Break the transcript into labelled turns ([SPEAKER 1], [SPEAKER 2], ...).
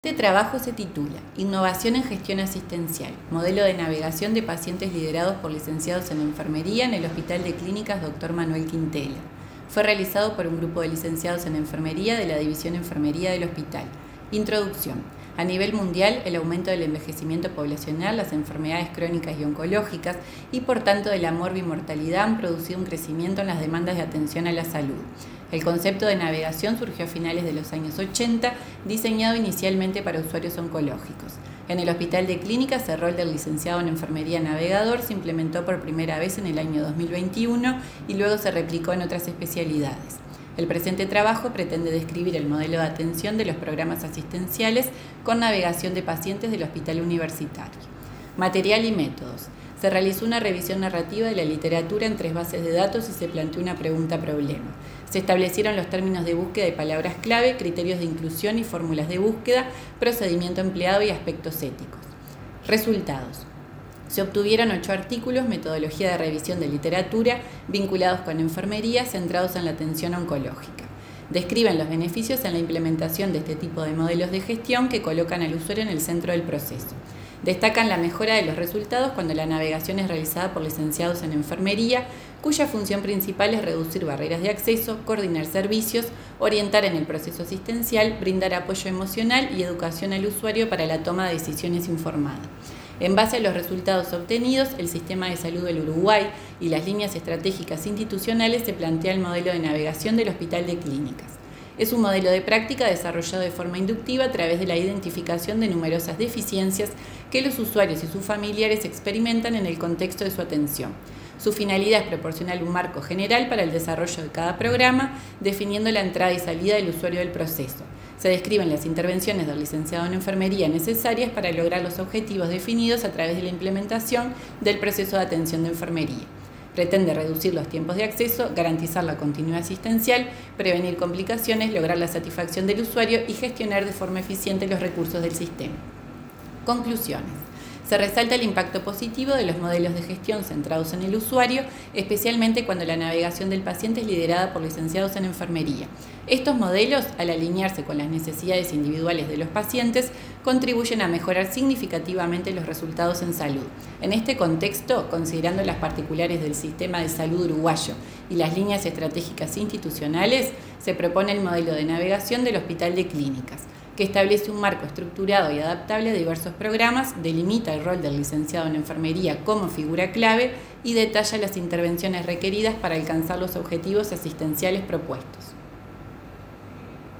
[SPEAKER 1] Este trabajo se titula Innovación en Gestión Asistencial, modelo de navegación de pacientes liderados por licenciados en enfermería en el Hospital de Clínicas Dr. Manuel Quintela. Fue realizado por un grupo de licenciados en enfermería de la División Enfermería del Hospital. Introducción. A nivel mundial, el aumento del envejecimiento poblacional, las enfermedades crónicas y oncológicas y por tanto de la morbimortalidad han producido un crecimiento en las demandas de atención a la salud. El concepto de navegación surgió a finales de los años 80, diseñado inicialmente para usuarios oncológicos. En el Hospital de Clínicas, el rol del licenciado en enfermería navegador se implementó por primera vez en el año 2021 y luego se replicó en otras especialidades. El presente trabajo pretende describir el modelo de atención de los programas asistenciales con navegación de pacientes del hospital universitario. Material y métodos. Se realizó una revisión narrativa de la literatura en 3 bases de datos y se planteó una pregunta-problema. Se establecieron los términos de búsqueda y palabras clave, criterios de inclusión y fórmulas de búsqueda, procedimiento empleado y aspectos éticos. Resultados. Se obtuvieron 8 artículos, metodología de revisión de literatura, vinculados con enfermería, centrados en la atención oncológica. Describen los beneficios en la implementación de este tipo de modelos de gestión que colocan al usuario en el centro del proceso. Destacan la mejora de los resultados cuando la navegación es realizada por licenciados en enfermería, cuya función principal es reducir barreras de acceso, coordinar servicios, orientar en el proceso asistencial, brindar apoyo emocional y educación al usuario para la toma de decisiones informada. En base a los resultados obtenidos, el Sistema de Salud del Uruguay y las líneas estratégicas institucionales se plantea el modelo de navegación del Hospital de Clínicas. Es un modelo de práctica desarrollado de forma inductiva a través de la identificación de numerosas deficiencias que los usuarios y sus familiares experimentan en el contexto de su atención. Su finalidad es proporcionar un marco general para el desarrollo de cada programa, definiendo la entrada y salida del usuario del proceso. Se describen las intervenciones del licenciado en enfermería necesarias para lograr los objetivos definidos a través de la implementación del proceso de atención de enfermería. Pretende reducir los tiempos de acceso, garantizar la continuidad asistencial, prevenir complicaciones, lograr la satisfacción del usuario y gestionar de forma eficiente los recursos del sistema. Conclusiones. Se resalta el impacto positivo de los modelos de gestión centrados en el usuario, especialmente cuando la navegación del paciente es liderada por licenciados en enfermería. Estos modelos, al alinearse con las necesidades individuales de los pacientes, contribuyen a mejorar significativamente los resultados en salud. En este contexto, considerando las particulares del sistema de salud uruguayo y las líneas estratégicas institucionales, se propone el modelo de navegación del Hospital de Clínicas, que establece un marco estructurado y adaptable a diversos programas, delimita el rol del licenciado en enfermería como figura clave y detalla las intervenciones requeridas para alcanzar los objetivos asistenciales propuestos.